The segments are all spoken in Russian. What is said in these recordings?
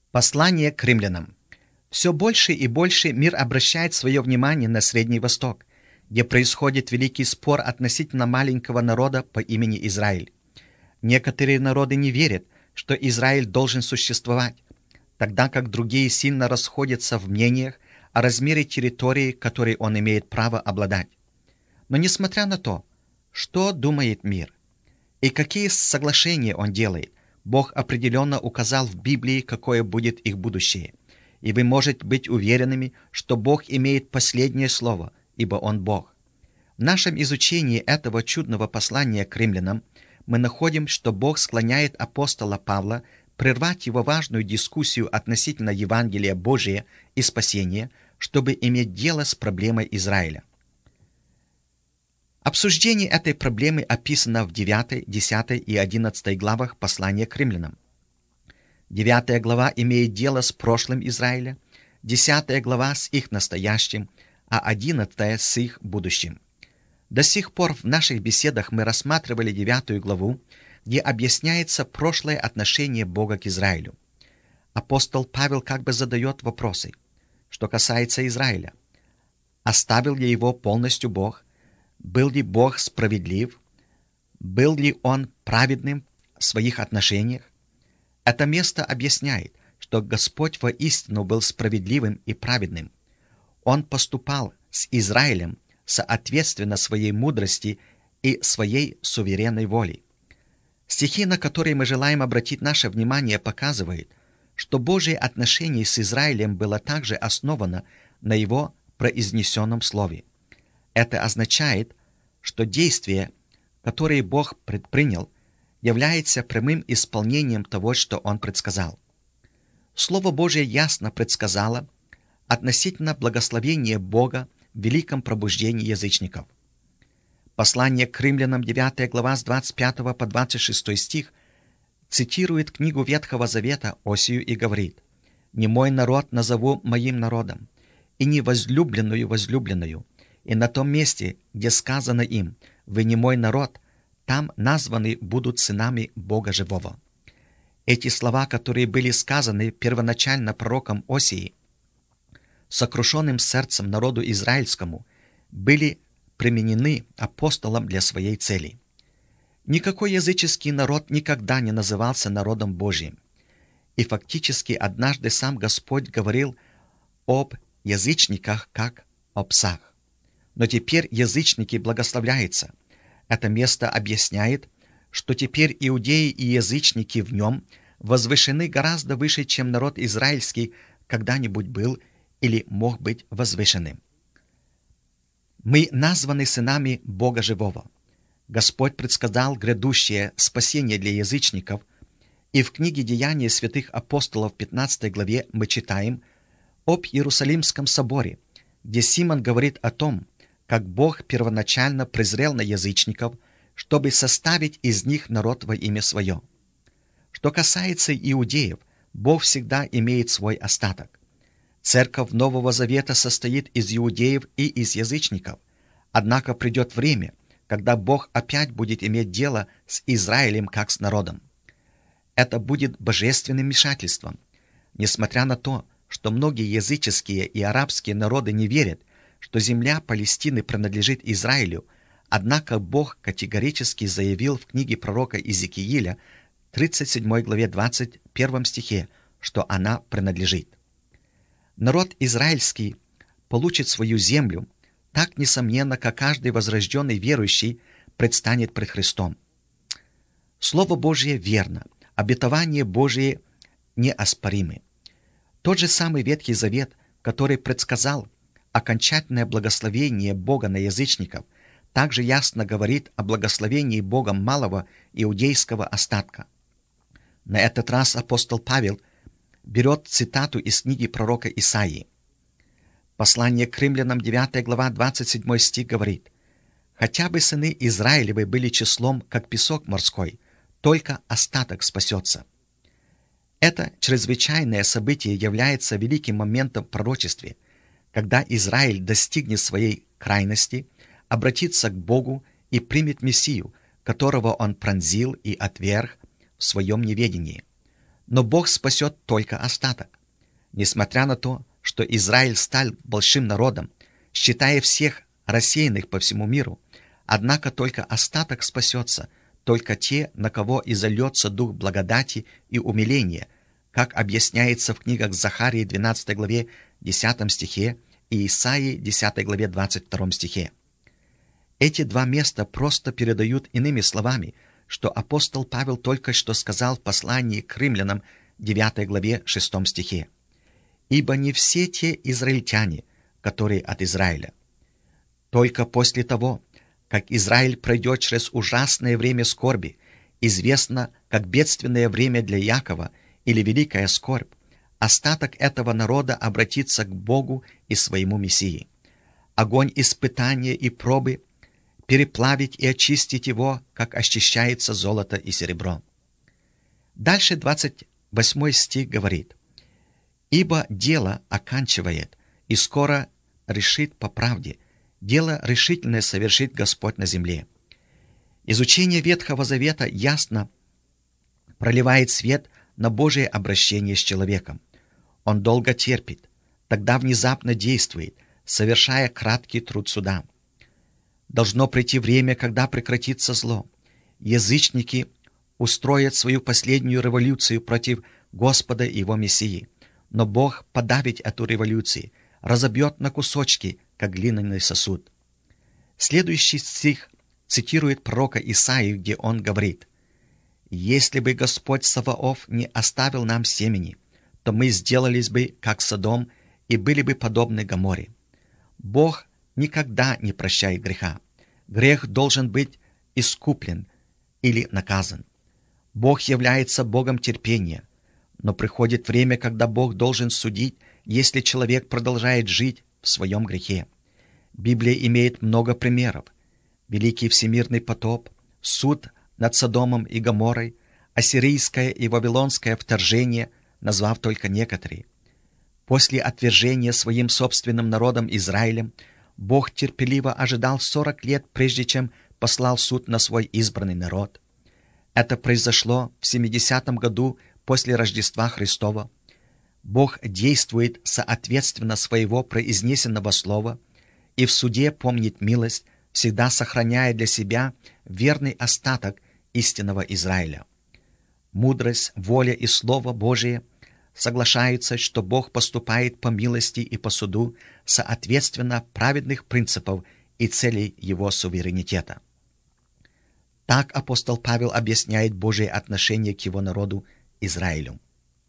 Послание к римлянам. Все больше и больше мир обращает свое внимание на Средний Восток, где происходит великий спор относительно маленького народа по имени Израиль. Некоторые народы не верят, что Израиль должен существовать, тогда как другие сильно расходятся в мнениях о размере территории, которой он имеет право обладать. Но несмотря на то, что думает мир и какие соглашения он делает, Бог определенно указал в Библии, какое будет их будущее. И вы можете быть уверенными, что Бог имеет последнее слово, ибо Он Бог. В нашем изучении этого чудного послания к римлянам мы находим, что Бог склоняет апостола Павла прервать его важную дискуссию относительно Евангелия Божия и спасения, чтобы иметь дело с проблемой Израиля. Обсуждение этой проблемы описано в 9, 10 и 11 главах послания к римлянам. 9 глава имеет дело с прошлым Израиля, 10 глава с их настоящим, а 11 с их будущим. До сих пор в наших беседах мы рассматривали 9 главу, где объясняется прошлое отношение Бога к Израилю. Апостол Павел как бы задает вопросы, что касается Израиля. Оставил ли его полностью Бог? Был ли Бог справедлив? Был ли Он праведным в своих отношениях? Это место объясняет, что Господь воистину был справедливым и праведным. Он поступал с Израилем соответственно своей мудрости и своей суверенной воле. Стихи, на которые мы желаем обратить наше внимание, показывают, что Божье отношение с Израилем было также основано на его произнесенном слове. Это означает, что действие, которое Бог предпринял, является прямым исполнением того, что Он предсказал. Слово Божие ясно предсказало относительно благословения Бога в великом пробуждении язычников. Послание к римлянам 9 глава с 25 по 26 стих цитирует книгу Ветхого Завета Осию и говорит: «Не мой народ назову моим народом, и не возлюбленную возлюбленную, и на том месте, где сказано им: вы не мой народ, там названы будут сынами Бога живого». Эти слова, которые были сказаны первоначально пророком Осии, сокрушенным сердцем народу израильскому, были применены апостолом для своей цели. Никакой языческий народ никогда не назывался народом Божьим. И фактически однажды сам Господь говорил об язычниках как о псах. Но теперь язычники благословляются. Это место объясняет, что теперь иудеи и язычники в нем возвышены гораздо выше, чем народ израильский когда-нибудь был или мог быть возвышенным. Мы названы сынами Бога живого. Господь предсказал грядущее спасение для язычников, и в книге «Деяния святых апостолов» в 15 главе мы читаем об Иерусалимском соборе, где Симон говорит о том, как Бог первоначально презрел на язычников, чтобы составить из них народ во имя Свое. Что касается иудеев, Бог всегда имеет свой остаток. Церковь Нового Завета состоит из иудеев и из язычников, однако придет время, когда Бог опять будет иметь дело с Израилем как с народом. Это будет божественным вмешательством. Несмотря на то, что многие языческие и арабские народы не верят, что земля Палестины принадлежит Израилю, однако Бог категорически заявил в книге пророка Иезекииля, 37 главе 21 стихе, что она принадлежит. Народ израильский получит свою землю, так несомненно, как каждый возрожденный верующий предстанет пред Христом. Слово Божие верно, обетование Божие неоспоримы. Тот же самый Ветхий Завет, который предсказал окончательное благословение Бога на язычников, также ясно говорит о благословении Богом малого иудейского остатка. На этот раз апостол Павел берет цитату из книги пророка Исаии. Послание к римлянам 9 глава 27 стих говорит: «Хотя бы сыны Израилевы были числом, как песок морской, только остаток спасется». Это чрезвычайное событие является великим моментом в пророчестве, когда Израиль достигнет своей крайности, обратится к Богу и примет Мессию, которого он пронзил и отверг в своем неведении. Но Бог спасет только остаток. Несмотря на то, что Израиль стал большим народом, считая всех рассеянных по всему миру, однако только остаток спасется, только те, на кого изольется дух благодати и умиления, как объясняется в книгах Захарии 12 главе 10 стихе и Исаии 10 главе 22 стихе. Эти два места просто передают иными словами, что апостол Павел только что сказал в послании к римлянам 9 главе 6 стихе. «Ибо не все те израильтяне, которые от Израиля. Только после того, как Израиль пройдет через ужасное время скорби, известно как бедственное время для Якова или великая скорбь, остаток этого народа обратится к Богу и своему Мессии. Огонь испытания и пробы переплавить и очистить его, как очищается золото и серебро». Дальше 28 стих говорит: «Ибо дело оканчивает, и скоро решит по правде. Дело решительное совершит Господь на земле». Изучение Ветхого Завета ясно проливает свет на Божие обращение с человеком. Он долго терпит, тогда внезапно действует, совершая краткий труд суда. Должно прийти время, когда прекратится зло. Язычники устроят свою последнюю революцию против Господа и Его Мессии. Но Бог подавит эту революцию, разобьет на кусочки, как глиняный сосуд. Следующий стих цитирует пророка Исаию, где он говорит: «Если бы Господь Саваоф не оставил нам семени, то мы сделались бы, как Содом, и были бы подобны Гоморе». Бог никогда не прощает греха. Грех должен быть искуплен или наказан. Бог является Богом терпения, но приходит время, когда Бог должен судить, если человек продолжает жить в своем грехе. Библия имеет много примеров. Великий всемирный потоп, суд над Содомом и Гоморрой, ассирийское и вавилонское вторжение, назвав только некоторые. После отвержения своим собственным народом Израилем Бог терпеливо ожидал 40 лет, прежде чем послал суд на свой избранный народ. Это произошло в 70-м году после Рождества Христова. Бог действует соответственно своего произнесенного слова и в суде помнит милость, всегда сохраняя для себя верный остаток истинного Израиля. Мудрость, воля и Слово Божие соглашаются, что Бог поступает по милости и по суду соответственно праведных принципов и целей Его суверенитета. Так апостол Павел объясняет Божие отношение к его народу Израилю.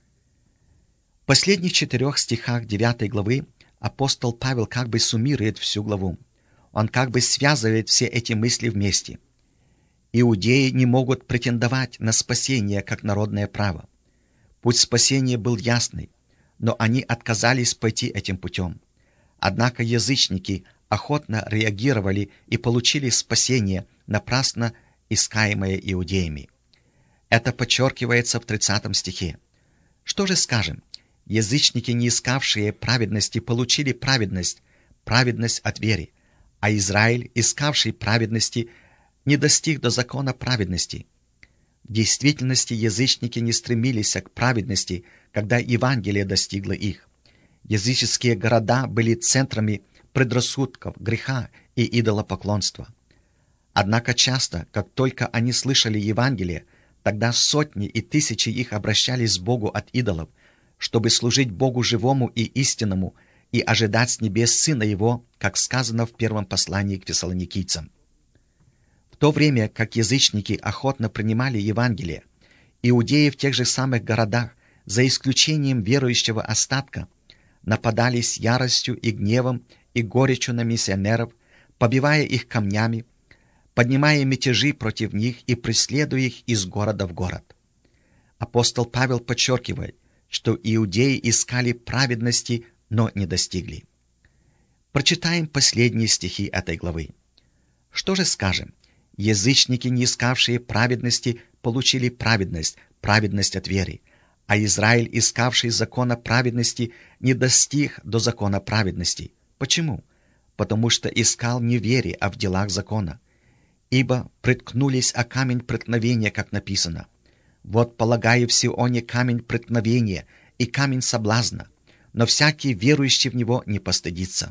В последних 4 стихах 9 главы апостол Павел как бы суммирует всю главу. Он как бы связывает все эти мысли вместе. Иудеи не могут претендовать на спасение как народное право. Путь спасения был ясный, но они отказались пойти этим путем. Однако язычники охотно реагировали и получили спасение, напрасно искаемое иудеями. Это подчеркивается в 30 стихе. Что же скажем? Язычники, не искавшие праведности, получили праведность, праведность от веры, а Израиль, искавший праведности, не достиг до закона праведности. В действительности язычники не стремились к праведности, когда Евангелие достигло их. Языческие города были центрами предрассудков, греха и идолопоклонства. Однако часто, как только они слышали Евангелие, тогда сотни и тысячи их обращались к Богу от идолов, чтобы служить Богу живому и истинному и ожидать с небес Сына Его, как сказано в первом послании к Фессалоникийцам. В то время как язычники охотно принимали Евангелие, иудеи в тех же самых городах, за исключением верующего остатка, нападали с яростью и гневом и горечью на миссионеров, побивая их камнями, поднимая мятежи против них и преследуя их из города в город. Апостол Павел подчеркивает, что иудеи искали праведности, но не достигли. Прочитаем последние стихи этой главы. Что же скажем? Язычники, не искавшие праведности, получили праведность, праведность от веры, а Израиль, искавший закона праведности, не достиг до закона праведности. Почему? Потому что искал не в вере, а в делах закона. Ибо приткнулись о камень преткновения, как написано: Вот полагаю в Сионе камень преткновения и камень соблазна, но всякий верующий в него не постыдится».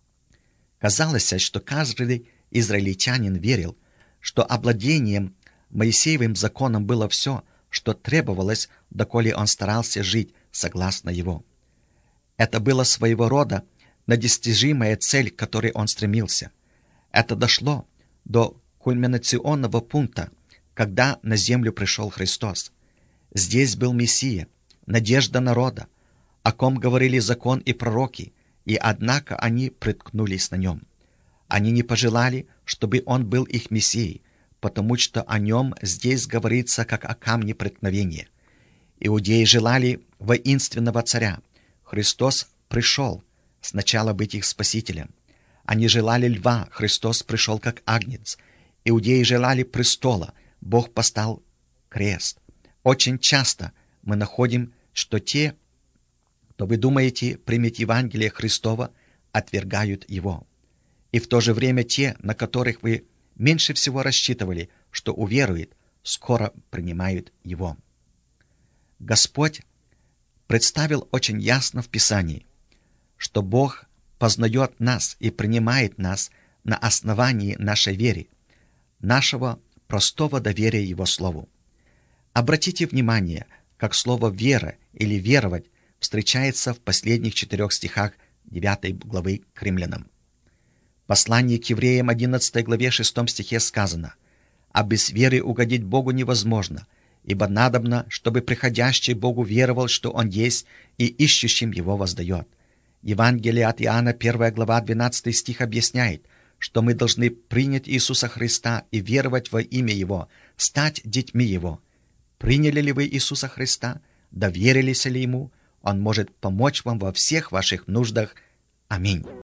Казалось, что каждый израильтянин верил, что обладением Моисеевым законом было все, что требовалось, доколе он старался жить согласно его. Это было своего рода недостижимая цель, к которой он стремился. Это дошло до кульминационного пункта, когда на землю пришел Христос. Здесь был Мессия, надежда народа, о ком говорили закон и пророки, и однако они приткнулись на нем. Они не пожелали, чтобы он был их Мессией, потому что о нем здесь говорится как о камне преткновения. Иудеи желали воинственного царя. Христос пришел сначала быть их спасителем. Они желали льва, Христос пришел как агнец. Иудеи желали престола, Бог поставил крест. Очень часто мы находим, что те, кто, вы думаете, примет Евангелие Христова, отвергают его. И в то же время те, на которых вы меньше всего рассчитывали, что уверуют, скоро принимают его. Господь представил очень ясно в Писании, что Бог познает нас и принимает нас на основании нашей веры, нашего простого доверия Его Слову. Обратите внимание, как слово «вера» или «веровать» встречается в последних 4 стихах 9 главы к Римлянам. В послании к евреям 11 главе 6 стихе сказано: «А без веры угодить Богу невозможно, ибо надобно, чтобы приходящий Богу веровал, что Он есть, и ищущим Его воздает». Евангелие от Иоанна 1 глава 12 стих объясняет, что мы должны принять Иисуса Христа и веровать во имя Его, стать детьми Его. Приняли ли вы Иисуса Христа? Доверились ли Ему? Он может помочь вам во всех ваших нуждах. Аминь.